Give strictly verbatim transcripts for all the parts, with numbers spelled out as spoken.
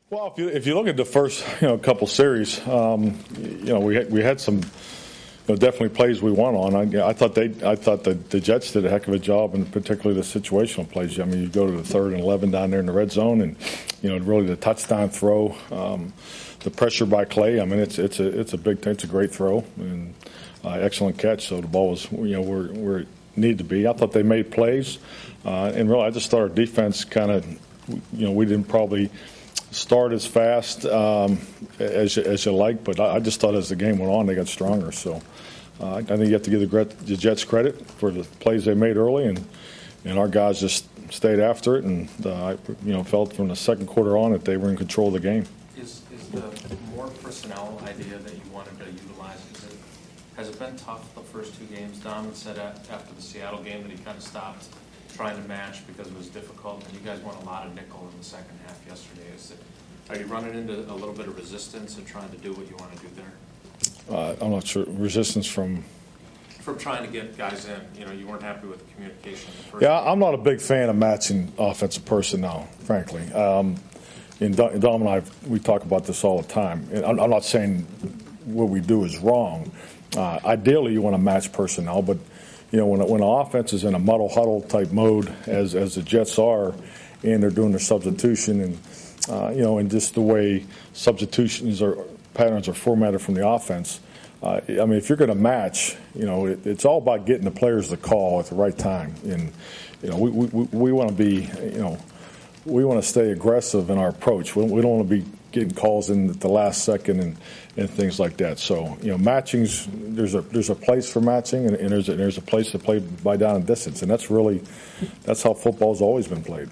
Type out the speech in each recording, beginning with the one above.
Well, if you if you look at the first you know couple series, um, you know we had, we had some you know, definitely plays we won on. I, I thought they I thought the, the Jets did a heck of a job, and particularly the situational plays. I mean, you go to the third and eleven down there in the red zone, and you know really the touchdown throw, um, the pressure by Clay. I mean, it's it's a it's a big it's a great throw and uh, excellent catch. So the ball was you know where where it needed to be. I thought they made plays, uh, and really I just thought our defense kind of you know we didn't probably start as fast um, as, you, as you like, but I, I just thought as the game went on, they got stronger. So uh, I think you have to give the, the Jets credit for the plays they made early, and and our guys just stayed after it, and uh, I you know felt from the second quarter on that they were in control of the game. Is is the more personnel idea that you wanted to utilize? Is it, has it been tough the first two games? Dom said after the Seattle game that he kind of stopped trying to match because it was difficult, and you guys won a lot of nickel in the second half yesterday. Is it, are you running into a little bit of resistance and trying to do what you want to do there? Uh, I'm not sure. Resistance from? From trying to get guys in. You know, you weren't happy with the communication. The first yeah, game. I'm not a big fan of matching offensive personnel, frankly. Um, and Dom and I, we talk about this all the time. And I'm, I'm not saying what we do is wrong. Uh, ideally, you want to match personnel, but you know, when when an offense is in a muddle huddle type mode, as as the Jets are, and they're doing their substitution, and uh, you know, and just the way substitutions or patterns are formatted from the offense. Uh, I mean, if you're going to match, you know, it, it's all about getting the players the call at the right time, and you know, we we, we want to be, you know, we want to stay aggressive in our approach. We, we don't want to be getting calls in at the last second and, and things like that. So, you know, matching's there's a there's a place for matching, and, and there's a, there's a place to play by down and distance, and that's really that's how football's always been played.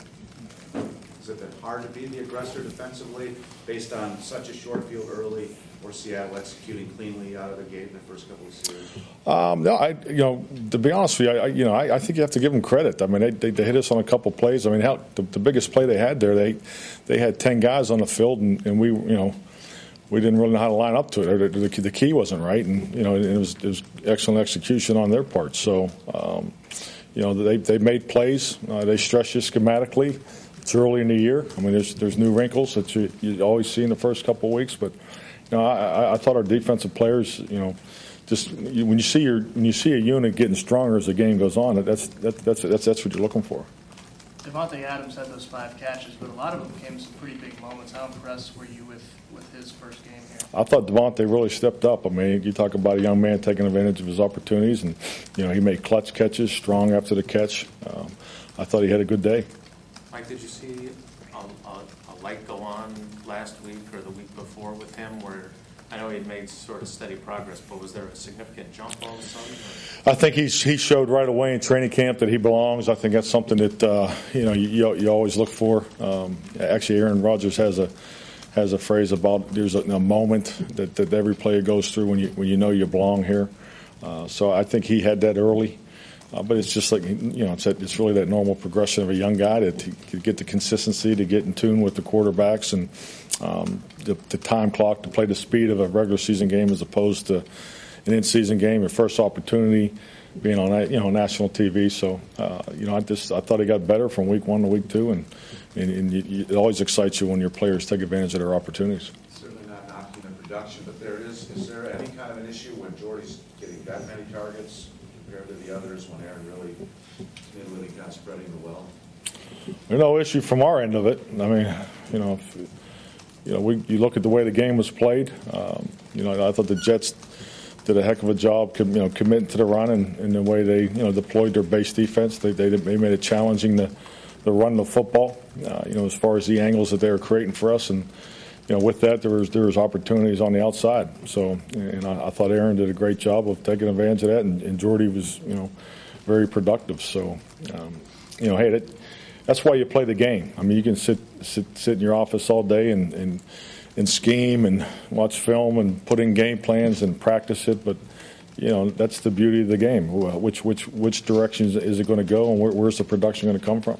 Has it been hard to be the aggressor defensively based on such a short field early, or Seattle executing cleanly out of the gate in the first couple of series? Um, no, I you know to be honest with you, I, you know I, I think you have to give them credit. I mean, they, they, they hit us on a couple of plays. I mean, hell, the, the biggest play they had there, they they had ten guys on the field, and, and we you know we didn't really know how to line up to it. The, the, the key wasn't right, and you know it was, it was excellent execution on their part. So um, you know they they made plays. Uh, they stretched you schematically. It's early in the year. I mean, there's there's new wrinkles that you, you always see in the first couple of weeks, but. You know, I, I thought our defensive players, you know, just you, when you see your when you see a unit getting stronger as the game goes on, that's that, that's that's that's what you're looking for. Davante Adams had those five catches, but a lot of them came some pretty big moments. How impressed were you with, with his first game here? I thought Davante really stepped up. I mean, you talk about a young man taking advantage of his opportunities, and you know he made clutch catches, strong after the catch. Um, I thought he had a good day. Mike, did you see a, a, a light go on last week or the week before with him where I know he had made sort of steady progress, but was there a significant jump all of a sudden? Or? I think he's, he showed right away in training camp that he belongs. I think that's something that uh, you know you, you always look for. Um, actually, Aaron Rodgers has a has a phrase about there's a, a moment that, that every player goes through when you when you know you belong here. Uh, so I think he had that early. Uh, but it's just like, you know, it's, it's really that normal progression of a young guy to, to get the consistency, to get in tune with the quarterbacks, and um, the, the time clock to play the speed of a regular season game as opposed to an in-season game, your first opportunity being on, you know, national T V. So, uh, you know, I just I thought he got better from week one to week two, and, and, and you, it always excites you when your players take advantage of their opportunities. Certainly not knocking the production, but there is, is there any kind of an issue when Jordy's getting that many targets compared to the others when Aaron really, really kind of spreading the wealth? There's no issue from our end of it. I mean, you know, if, you know, we you look at the way the game was played. Um, you know, I thought the Jets did a heck of a job, you know, committing to the run and, and the way they, you know, deployed their base defense. They they, they made it challenging to, to run the football. Uh, you know, as far as the angles that they were creating for us, and you know, with that, there was there was opportunities on the outside. So, and I, I thought Aaron did a great job of taking advantage of that, and, and Jordy was, you know, very productive. So, um, you know, hey, that, that's why you play the game. I mean, you can sit sit sit in your office all day and and, and scheme and watch film and put in game plans and practice it, but you know, that's the beauty of the game. Which which which direction is it going to go, and where, where's the production going to come from?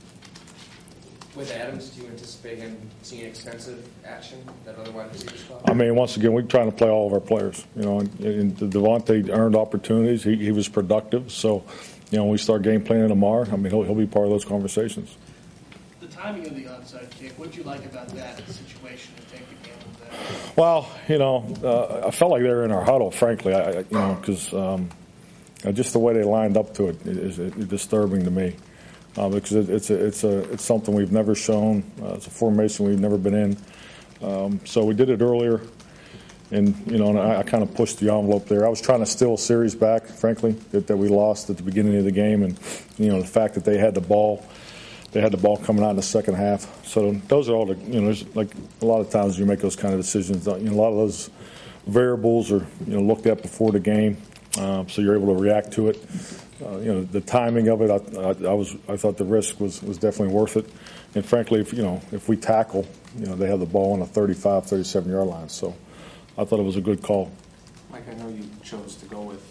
With Adams, do you anticipate him seeing extensive action that other wide receivers call? I mean, once again, we're trying to play all of our players. You know, and, and Davante earned opportunities. He, he was productive. So, you know, when we start game planning tomorrow, I mean, he'll, he'll be part of those conversations. The timing of the onside kick, what do you like about that situation? Well, you know, uh, I felt like they were in our huddle, frankly. I, I you know, because um, just the way they lined up to it is, is disturbing to me, uh, because it, it's a, it's a it's something we've never shown. Uh, it's a formation we've never been in. Um, so we did it earlier, and you know, and I, I kind of pushed the envelope there. I was trying to steal a series back, frankly, that, that we lost at the beginning of the game, and you know, the fact that they had the ball. They had the ball coming out in the second half. So those are all the, you know, there's like a lot of times you make those kind of decisions. You know, a lot of those variables are, you know, looked at before the game, um, so you're able to react to it. Uh, you know, the timing of it, I, I, I was, I thought the risk was, was definitely worth it. And frankly, if you know, if we tackle, you know, they have the ball on a thirty-five, thirty-seven yard line. So I thought it was a good call. Mike, I know you chose to go with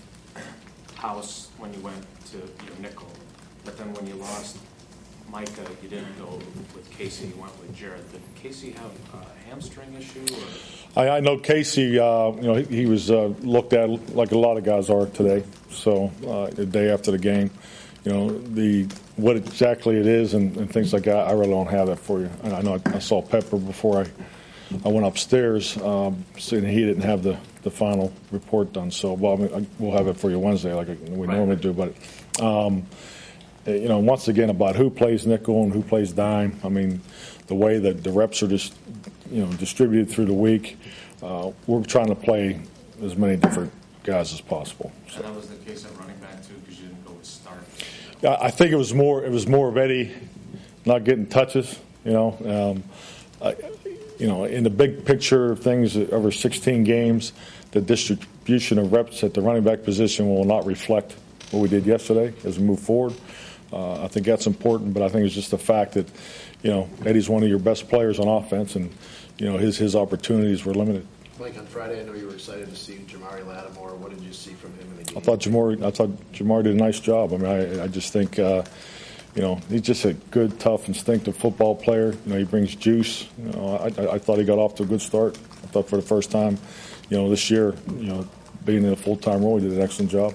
House when you went to your nickel, but then when you lost Micah, you didn't go with Casey, you went with Jared. Did Casey have a hamstring issue? Or? I, I know Casey, uh, you know, he, he was uh, looked at like a lot of guys are today. So uh, the day after the game, you know, the what exactly it is and, and things like that, I really don't have that for you. And I know I, I saw Pepper before I, I went upstairs, um, saying he didn't have the, the final report done. So, well, I mean, I, we'll have it for you Wednesday like we right. normally do. But, um, you know, once again, about who plays nickel and who plays dime. I mean, the way that the reps are just, you know, distributed through the week, uh, we're trying to play as many different guys as possible. So. And that was the case at running back too, because you didn't go with Stark. I think it was more. It was more of Eddie not getting touches. You know, um, I, you know, in the big picture of things, over sixteen games, the distribution of reps at the running back position will not reflect what we did yesterday as we move forward. Uh, I think that's important, but I think it's just the fact that, you know, Eddie's one of your best players on offense, and, you know, his his opportunities were limited. Mike, on Friday, I know you were excited to see Jamari Lattimore. What did you see from him in the game? I thought Jamari, I thought Jamari did a nice job. I mean, I, I just think, uh, you know, he's just a good, tough, instinctive football player. You know, he brings juice. You know, I, I thought he got off to a good start. I thought for the first time, you know, this year, you know, being in a full-time role, he did an excellent job.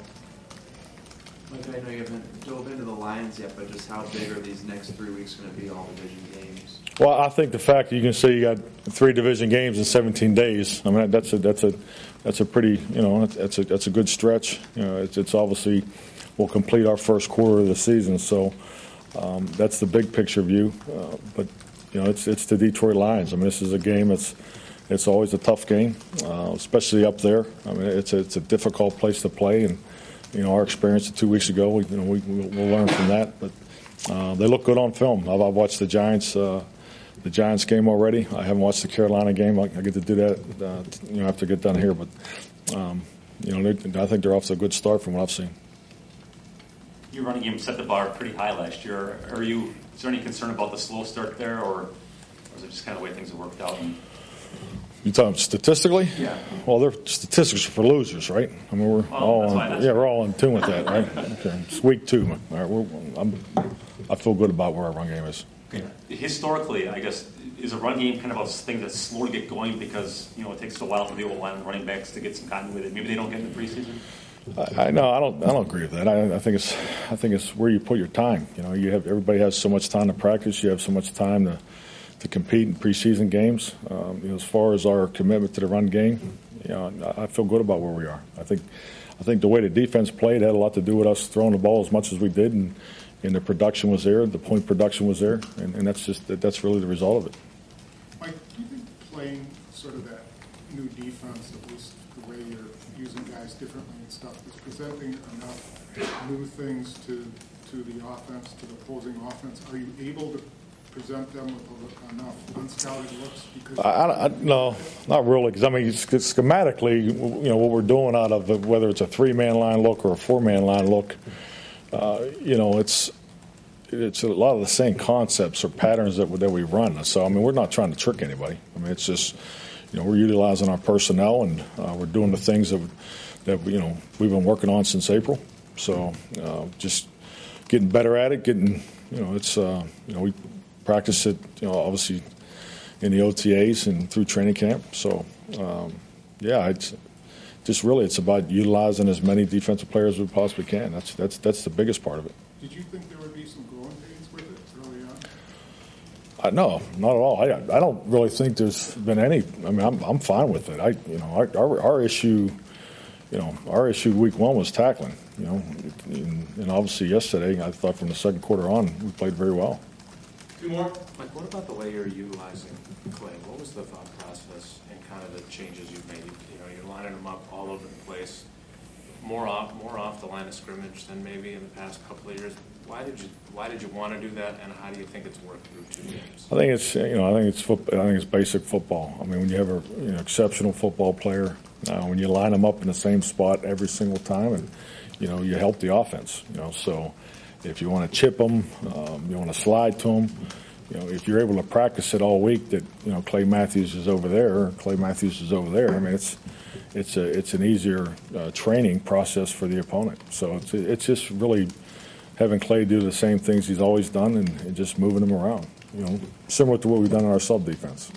Mike, I know you haven't dove into the lines yet, but just how big are these next three weeks going to be, all division games? Well, I think the fact that you can say you got three division games in seventeen days, I mean, that's a that's a that's a pretty, you know, that's a that's a good stretch. You know, it's, it's obviously we'll complete our first quarter of the season, so um, that's the big picture view. Uh, but you know, it's it's the Detroit Lions. I mean, this is a game that's it's always a tough game, uh, especially up there. I mean, it's a, it's a difficult place to play, and you know, our experience two weeks ago, we, you know, we we'll learn from that. But uh, they look good on film. I've, I've watched the Giants. Uh, The Giants game already. I haven't watched the Carolina game. I, I get to do that, uh, you know, after I get done here. But um, you know, I think they're off to a good start from what I've seen. Your running game set the bar pretty high last year. Are you? Is there any concern about the slow start there, or, or is it just kind of the way things have worked out? And... You talking statistically? Yeah. Well, they're statistics are for losers, right? I mean, we're well, all that's on, why that's yeah, we're all in tune with that, right? Okay. It's week two. All right, we're, I'm, I feel good about where our run game is. Okay. Historically, I guess, is a run game kind of a thing that's slow to get going because, you know, it takes a while for the old line running backs to get some continuity. Maybe they don't get in the preseason. I, I no, I don't. I don't agree with that. I, I think it's. I think it's where you put your time. You know, you have everybody has so much time to practice. You have so much time to, to compete in preseason games. Um, you know, as far as our commitment to the run game, you know, I feel good about where we are. I think. I think the way the defense played had a lot to do with us throwing the ball as much as we did, and. And the production was there, the point production was there, and, and that's just that's really the result of it. Mike, do you think playing sort of that new defense, at least the way you're using guys differently and stuff, is presenting enough new things to to the offense, to the opposing offense? Are you able to present them with enough unscouted looks? Because I, I, no, not really. Because I mean, schematically, you know, what we're doing out of it, whether it's a three-man line look or a four-man line look. Uh, you know, it's it's a lot of the same concepts or patterns that, that we run. So, I mean, we're not trying to trick anybody. I mean, it's just, you know, we're utilizing our personnel and uh, we're doing the things that, that, you know, we've been working on since April. So, uh, just getting better at it, getting, you know, it's, uh, you know, we practice it, you know, obviously in the O T As and through training camp. So, um, yeah, it's just really it's about utilizing as many defensive players as we possibly can. That's that's that's the biggest part of it. Did you think there would be some growing pains with it early on? Uh, no, not at all. I, I don't really think there's been any. I mean, I'm, I'm fine with it. I, you know, our, our, our issue, you know, our issue week one was tackling. You know, and, and obviously yesterday, I thought from the second quarter on, we played very well. Two more. Mike, what about the way you're utilizing Clay? What was the thought process and kind of the changes you've made? You know, you're lining them up all over the place, more off, more off the line of scrimmage than maybe in the past couple of years. Why did you Why did you want to do that, and how do you think it's worked through two games? I think it's you know I think it's foot, I think it's basic football. I mean, when you have a you know, exceptional football player, uh, when you line them up in the same spot every single time, and you know you help the offense. You know, so if you want to chip them, um, you want to slide to them. You know, if you're able to practice it all week, that you know Clay Matthews is over there, or Clay Matthews is over there. I mean, it's it's a it's an easier uh, training process for the opponent. So it's it's just really having Clay do the same things he's always done and, and just moving him around, you know, similar to what we've done in our sub-defense.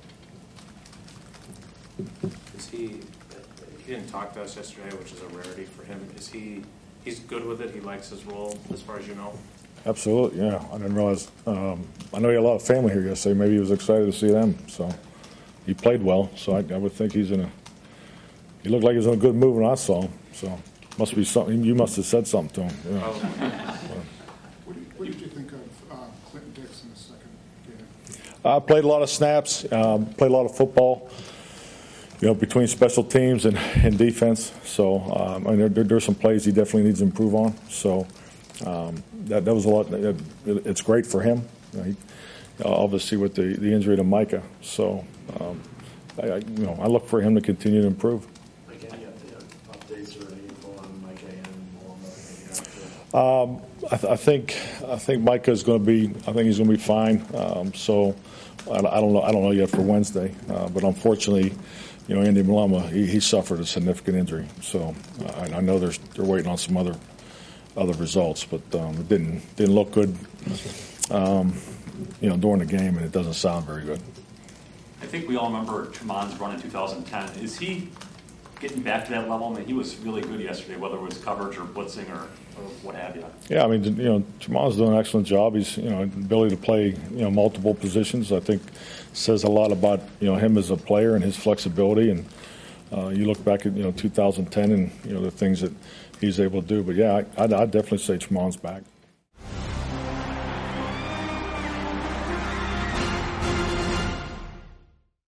Is he, he didn't talk to us yesterday, which is a rarity for him. Is he, he's good with it? He likes his role, as far as you know? Absolutely, yeah. I didn't realize, um, I know he had a lot of family here yesterday. Maybe he was excited to see them. So he played well, so I, I would think he's in a, he looked like he was in a good move when I saw him, so. Must be something. You must have said something to him. Yeah. What, did, what did you think of uh, Clinton Dix in the second game? I played a lot of snaps. Um, played a lot of football. You know, between special teams and, and defense. So um, I mean, there, there, there's some plays he definitely needs to improve on. So um, that that was a lot. It, it's great for him. You know, he, obviously with the, the injury to Micah. So um, I, I you know I look for him to continue to improve. Um, I, th- I think I think Micah's going to be. I think he's going to be fine. Um, so I, I don't know. I don't know yet for Wednesday. Uh, but unfortunately, you know, Andy Malama he, he suffered a significant injury. So uh, I, I know they're they're waiting on some other other results, but um, it didn't didn't look good. Um, you know, during the game, and it doesn't sound very good. I think we all remember Tremon's run in two thousand ten. Is he getting back to that level? I mean, he was really good yesterday, whether it was coverage or blitzing or, or what have you. Yeah, I mean, you know, Tremon's doing an excellent job. He's, you know, ability to play, you know, multiple positions. I think says a lot about, you know, him as a player and his flexibility. And uh, you look back at, you know, two thousand ten and, you know, the things that he's able to do. But, yeah, I, I'd, I'd definitely say Tremon's back.